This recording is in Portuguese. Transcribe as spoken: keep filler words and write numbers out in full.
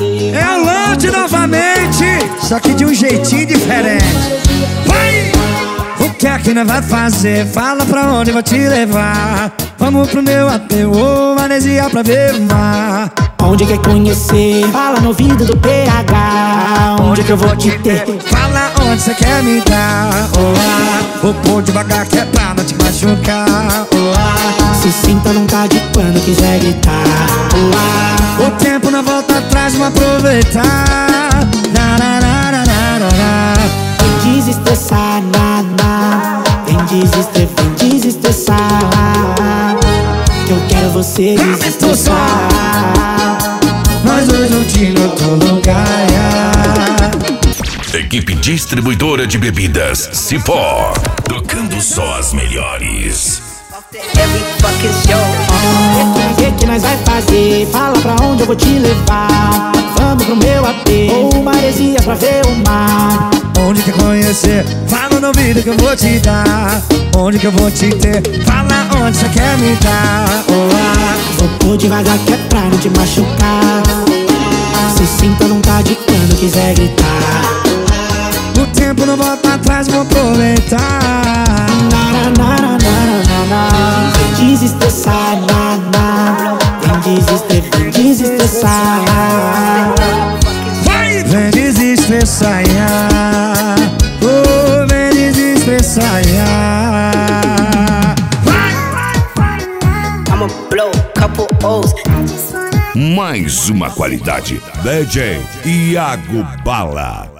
fazer. É o Loud novamente, só que de um jeitinho diferente. Vai! O que é que nós vai fazer? Fala pra onde eu vou te levar. Vamos pro meu ateu ou Maresia pra ver o mar. Onde quer conhecer? Fala no ouvido do P H. Onde que eu vou te ter? Fala onde você quer me dar. Olá, vou pôr devagar que é pra não te machucar. Olá, Se sinta vontade quando quiser gritar. Olá, o tempo não volta atrás, vamos aproveitar. Narararararará. vem desestressar, naná. Vem desestressar, vem desestressar. Que eu quero você desestressar. Nós dois juntinhos em outro lugar. Equipe distribuidora de bebidas Cipó, tocando só as melhores. Every fucking show. O que que nós vai fazer? Fala pra onde eu vou te levar. Vamos pro meu A P ou Maresia pra ver o mar. Onde quer conhecer? Fala no ouvido que eu vou te dar. Onde que eu vou te ter? Fala onde você quer me dar. Olá, Vou pôr devagar que é pra não te machucar. Se sinta vontade quando quiser gritar. o tempo não volta atrás, vou aproveitar. Naranararanarana. Vem desestressar, naná. Vem desestressar, vem desestressar. Vai! Vem desestressar, oh, vem desestressar. I'ma blow a couple O's. Mais uma qualidade. D J Iago Bala.